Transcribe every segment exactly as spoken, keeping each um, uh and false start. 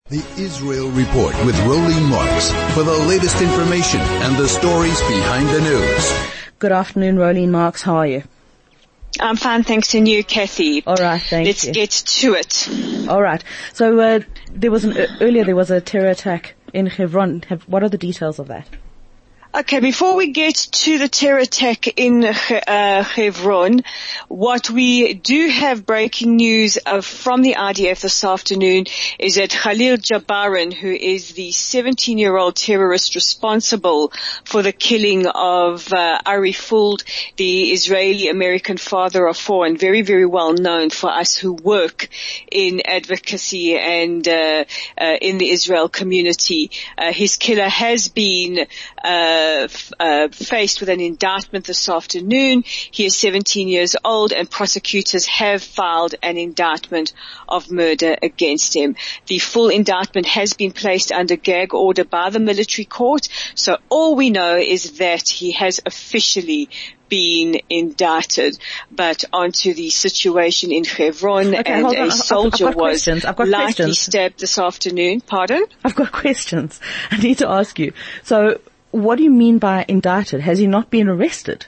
The Israel Report with Rolene Marks for the latest information and the stories behind the news. Good afternoon, Rolene Marks. How are you? I'm fine, thanks to you, Kathy. All right, thank Let's you. Let's get to it. All right. So uh, there was an uh, earlier there was a terror attack in Hebron. Have, what are the details of that? Okay, before we get to the terror attack in uh, Hebron, what we do have breaking news of from the I D F this afternoon is that Khalil Jabarin, who is the seventeen-year-old terrorist responsible for the killing of uh, Ari Fuld, the Israeli-American father of four, and very, very well known for us who work in advocacy and uh, uh, in the Israel community. Uh, his killer has been uh, Uh, uh, faced with an indictment this afternoon. He is seventeen years old and prosecutors have filed an indictment of murder against him. The full indictment has been placed under gag order by the military court, so all we know is that he has officially been indicted. But onto the situation in Hebron, okay, and a soldier I've, I've was lightly questions. stabbed this afternoon. Pardon? I've got questions. I need to ask you. So, what do you mean by indicted? Has he not been arrested?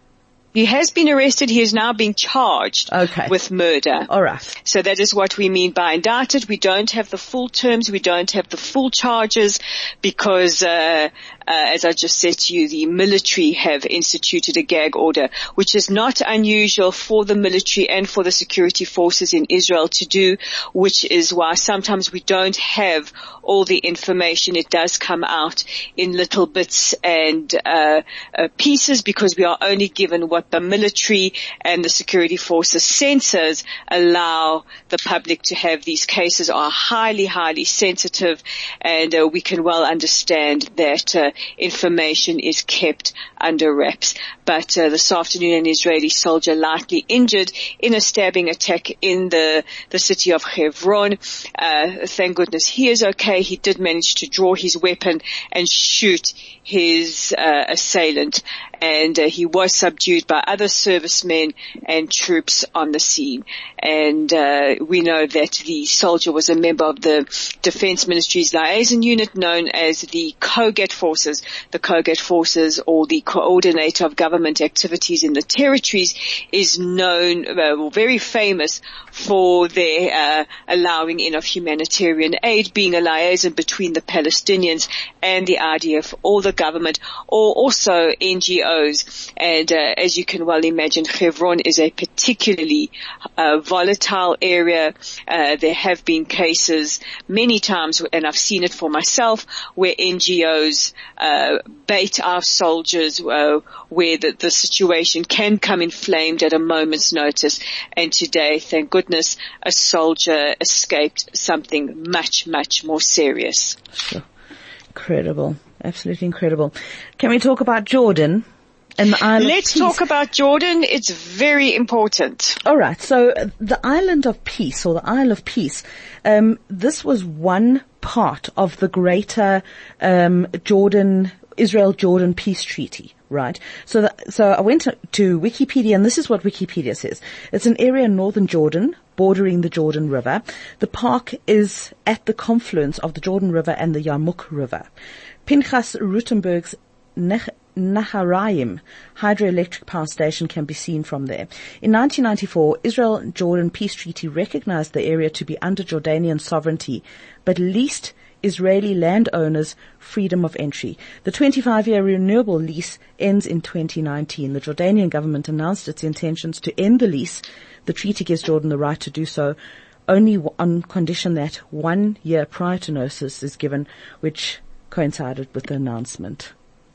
He has been arrested. He is now being charged okay. with murder. All right. So that is what we mean by indicted. We don't have the full terms. We don't have the full charges because, uh, uh, as I just said to you, the military have instituted a gag order, which is not unusual for the military and for the security forces in Israel to do, which is why sometimes we don't have all the information. It does come out in little bits and uh, uh pieces because we are only given what the military and the security forces censors allow the public to have. These cases are highly, highly sensitive, and uh, we can well understand that uh, information is kept under wraps. But uh, this afternoon, an Israeli soldier lightly injured in a stabbing attack in the the city of Hebron. Uh, thank goodness he is okay. He did manage to draw his weapon and shoot his uh, assailant, and uh, he was subdued by other servicemen and troops on the scene. And uh, we know that the soldier was a member of the Defense Ministry's liaison unit known as the COGAT Forces. The COGAT Forces, or the Coordinator of Government Activities in the Territories, is known, uh, very famous for their uh, allowing in of humanitarian aid, being a liaison between the Palestinians and the I D F or the government, or also N G Os. And uh, as you can well imagine, Hebron is a particularly uh, volatile area. Uh, there have been cases many times, and I've seen it for myself, where N G Os uh, bait our soldiers, uh, where the, the situation can come inflamed at a moment's notice. And today, thank goodness, a soldier escaped something much, much more serious. Sure. Incredible. Absolutely incredible. Can we talk about Jordan? And the Isle Let's of Peace? talk about Jordan. It's very important. All right. So uh, the Island of Peace, or the Isle of Peace, um, this was one part of the greater um, Jordan, Israel-Jordan peace treaty. Right. So, the, so I went to, to Wikipedia, and this is what Wikipedia says. It's an area in northern Jordan, bordering the Jordan River. The park is at the confluence of the Jordan River and the Yarmouk River. Pinchas Rutenberg's Neh- Naharaim hydroelectric power station can be seen from there. In nineteen ninety-four, Israel-Jordan peace treaty recognized the area to be under Jordanian sovereignty, but leased Israeli landowners freedom of entry. The twenty-five-year renewable lease ends in twenty nineteen. The Jordanian government announced its intentions to end the lease. The treaty gives Jordan the right to do so only on condition that one year prior to notice is given, which coincided with the announcement.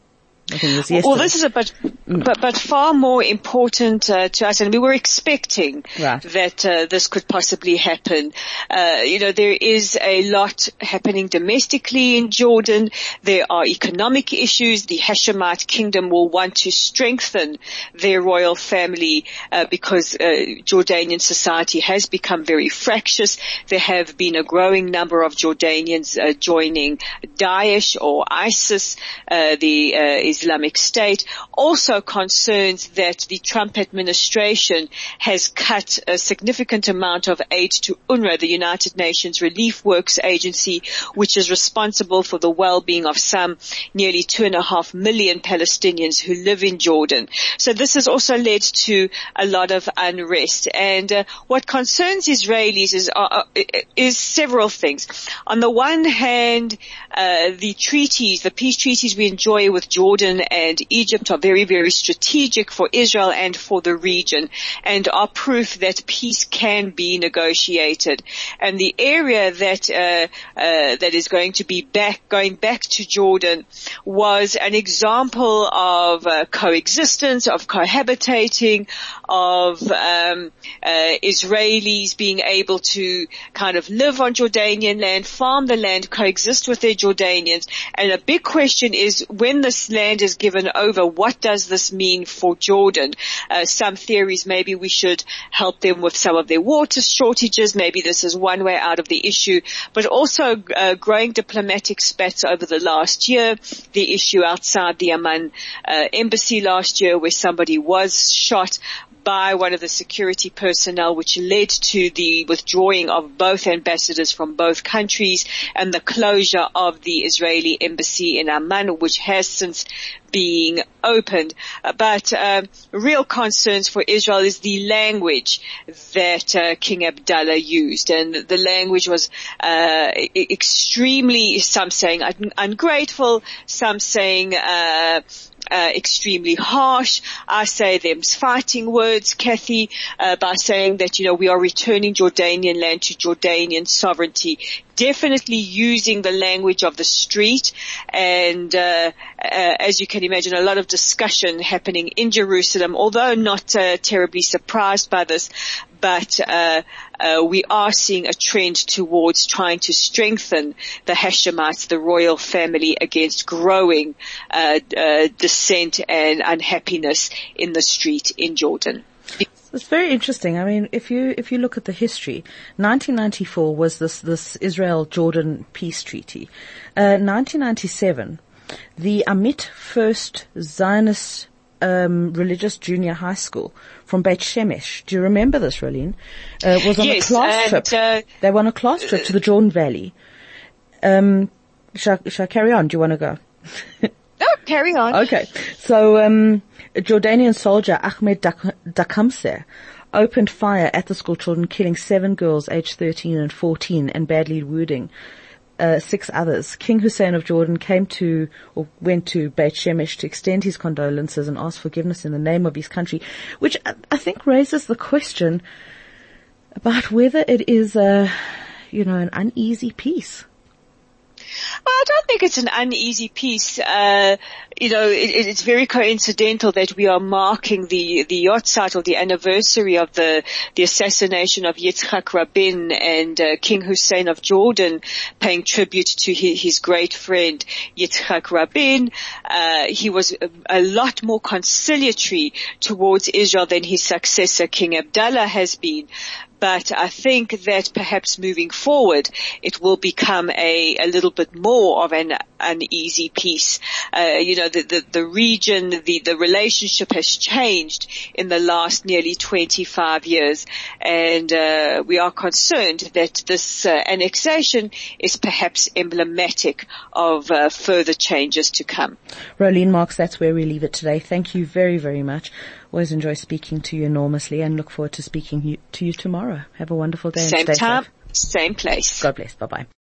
I think it was yesterday. Well, this is a but, mm. but, but far more important uh, to us, and we were expecting right. that uh, this could possibly happen. Uh, you know, there is a lot happening domestically in Jordan. There are economic issues. The Hashemite kingdom will want to strengthen their royal family uh, because uh, Jordanian society has become very fractious. There have been a growing number of Jordanians uh, joining Daesh or ISIS. Uh, the uh, Islamic State. Also concerns that the Trump administration has cut a significant amount of aid to UNRWA, the United Nations Relief Works Agency, which is responsible for the well-being of some nearly two and a half million Palestinians who live in Jordan. So this has also led to a lot of unrest. And uh, what concerns Israelis is, uh, is several things. On the one hand, uh, the treaties, the peace treaties we enjoy with Jordan and Egypt are very, very strategic for Israel and for the region, and are proof that peace can be negotiated. And the area that uh, uh, that is going to be back, going back to Jordan, was an example of uh, coexistence, of cohabitating, of um, uh, Israelis being able to kind of live on Jordanian land, farm the land, coexist with their Jordanians. And a big question is, when this land is given over, what does this mean for Jordan? Uh, some theories, maybe we should help them with some of their water shortages. Maybe this is one way out of the issue. But also uh, growing diplomatic spats over the last year. The issue outside the Amman uh, embassy last year, where somebody was shot by one of the security personnel, which led to the withdrawing of both ambassadors from both countries and the closure of the Israeli embassy in Amman, which has since being opened. Uh, but uh, real concerns for Israel is the language that uh, King Abdullah used. And the language was uh, extremely, some saying un- ungrateful, some saying uh Uh, extremely harsh. I say them's fighting words, Kathy, uh, by saying that, you know, we are returning Jordanian land to Jordanian sovereignty. Definitely using the language of the street, and uh, uh, as you can imagine, a lot of discussion happening in Jerusalem, although not uh, terribly surprised by this, but uh, uh, we are seeing a trend towards trying to strengthen the Hashemites, the royal family, against growing uh, uh, dissent and unhappiness in the street in Jordan. It's very interesting. I mean, if you if you look at the history, nineteen ninety-four was this this Israel-Jordan peace treaty. Uh, nineteen ninety-seven, the Amit First Zionist um, Religious Junior High School from Beit Shemesh. Do you remember this, Rolene? Uh, was on yes, a class and, trip. Uh, they were on a class trip to the Jordan Valley. Um, shall, shall I carry on? Do you want to go? No, carry on. Okay. So, um, a Jordanian soldier, Ahmed Dakamser, opened fire at the school children, killing seven girls aged thirteen and fourteen and badly wounding uh, six others. King Hussein of Jordan came to, or went to Beit Shemesh to extend his condolences and ask forgiveness in the name of his country, which I think raises the question about whether it is a, you know, an uneasy peace. Well, I don't think it's an uneasy peace. Uh, you know, it, it's very coincidental that we are marking the, the yahrzeit, or the anniversary of the, the assassination of Yitzhak Rabin, and uh, King Hussein of Jordan paying tribute to his, his great friend Yitzhak Rabin. Uh, he was a, a lot more conciliatory towards Israel than his successor, King Abdullah, has been. But I think that perhaps moving forward, it will become a, a little bit more of an uneasy peace. Uh, you know, the, the, the region, the, the relationship has changed in the last nearly twenty-five years. And, uh, we are concerned that this uh, annexation is perhaps emblematic of uh, further changes to come. Rolene Marks, that's where we leave it today. Thank you very, very much. Always enjoy speaking to you enormously, and look forward to speaking to you tomorrow. Have a wonderful day and Same stay time, safe. same place. God bless. Bye-bye.